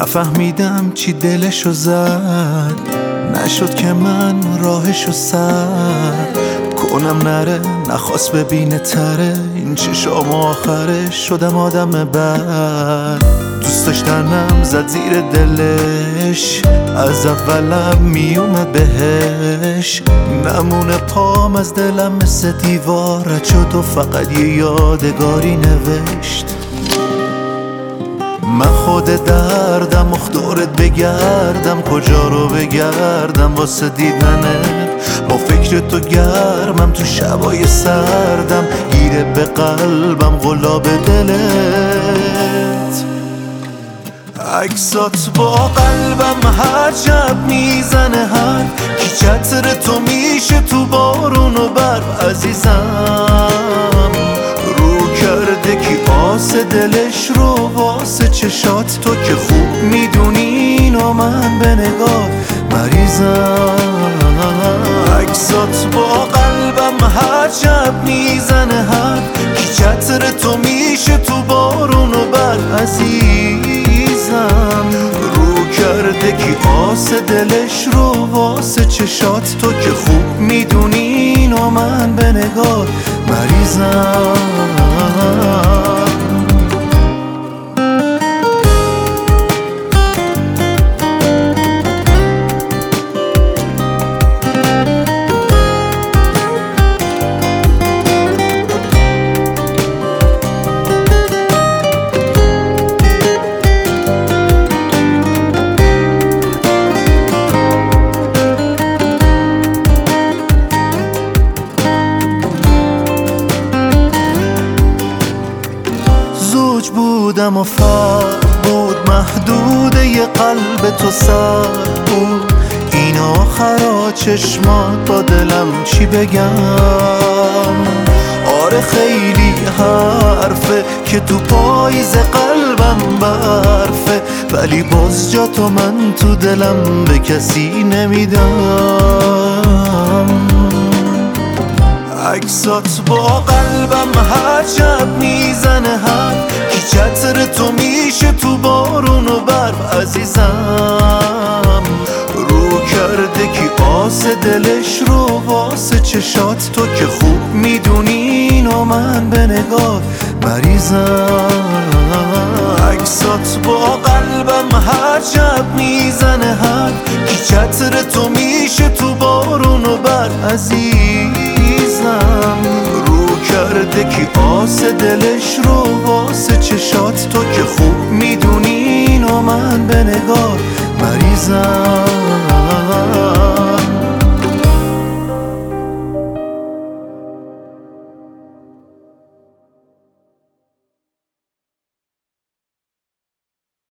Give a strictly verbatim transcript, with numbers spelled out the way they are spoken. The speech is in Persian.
نفهمیدم چی دلشو زد، نشد که من راهشو سد کنم نره، نخواست ببینه تره این چشام آخرش، شدم آدم بد. دوست داشتنم زد زیر دلش، از اولم میومد بهش، نمونه پام از دلم مثل دیوار رد شد و فقط یه یادگاری نوشت. من خود دردم مخدورت بگردم، کجا رو بگردم واسه دیدنت، با فکر تو گرمم تو شبای سردم، گیره به قلبم غلاب دلت. عکسات با قلبم هر شب میزنه، هر کی چتر تو میشه تو بارون و برف. عزیزم رو کرده کی آس دلش رو واسه چشات، تو که خوب میدونی اینو من به نگاه مریضم. عکسات با قلبم هر شب میزنه، هر کی چتر تو میشه تو بارون و برف. عزیزم رو کرده کی آس دلش رو واسه چشات، تو که خوب میدونی اینو من به نگاه مریضم. زوج بودم و فرق بود، محدوده ی قلب تو سر بود، این آخرا چشمات با دلم چی بگم. آره خیلی حرفه که تو پاییز قلبم برفه، ولی باز جا تو من تو دلم به کسی نمیدم. عکسات با قلبم هر شب میزنه، هر کی چتر تو میشه تو بارون و برف. عزیزم رو کرده کی آس دلش رو واسه چشات، تو که خوب میدونی اینو من به نگاه مریضم. عکسات با قلبم هر شب میزنه، هر کی چتر تو میشه تو بارون و برف. عزیزم رو کرده کی آس دلش رو واسه چشات، تو که خوب میدونی اینو من به نگاه مریضم.